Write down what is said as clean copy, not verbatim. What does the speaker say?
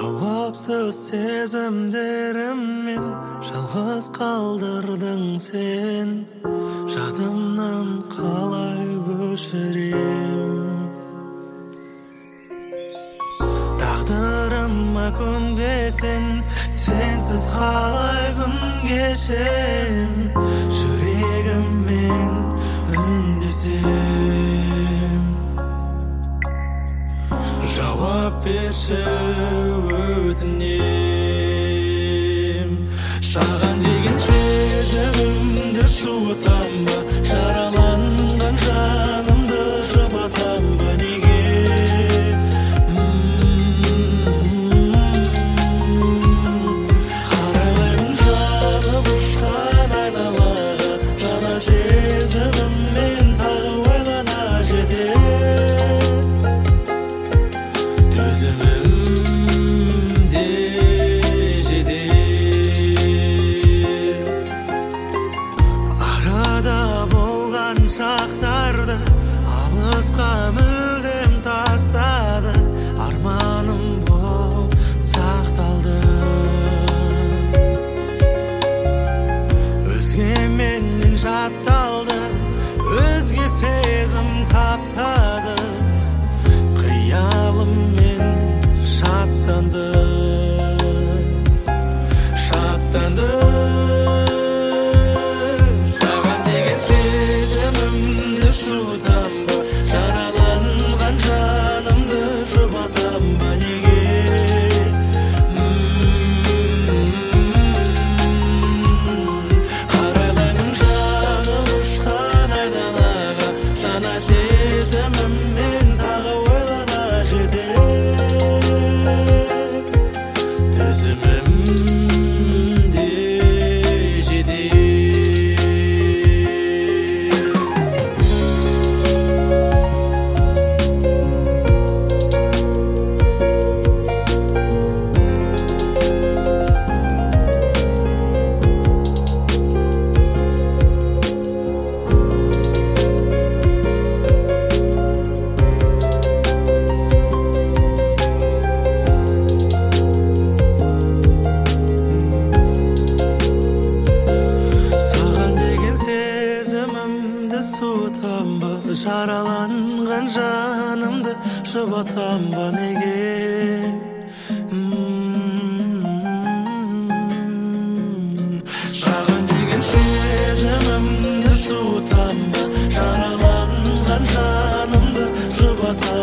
Жауапсыз сезімдеріммен жалғыз қалдырдың сен. Жадымнан қалай өшірем? Тағдырыма көнбесең, сенсіз қалай күн кешем? Жүрегіммен үндесем, жауап берші өтінем. Саған деген сезімімді суытам ба, жараланған жанымды жұбатам ба, неге? Қарайлаймын жанып ұшқан айналаға, сана сезіміммен тағы ойлана жетем. Төзімім де жетем. Арада болған шақтарды алысқа мүлдем тастады, арманым болып сақталды. Өзгеменен жатталды, өзге сезім қаптады, қиялыммен шаттанды. Саған деген сезімімді суытам ба, жараланған жанымды жұбатам ба, неге? Қарайлаймын жанып ұшқан айналаға, сана сезіміммен тағы ойлана жетем. Төзімім де жетем. Саған деген сезімімді суытам ба, жараланған жанымды жұбатам ба, неге? Саған деген сезімімді суытам ба, жараланған жанымды жұбатам